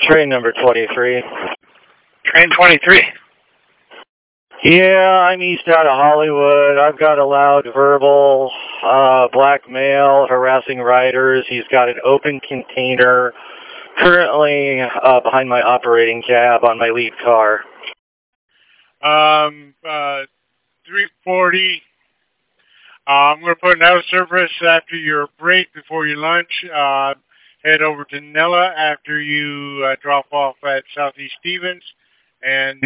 Train number 23. Train 23. Yeah, I'm east out of Hollywood. I've got a loud verbal, black male harassing riders. He's got an open container currently behind my operating cab on my lead car. 340. I'm going to put an out of service after your break before your lunch. Head over to Nella after you drop off at Southeast Stevens. And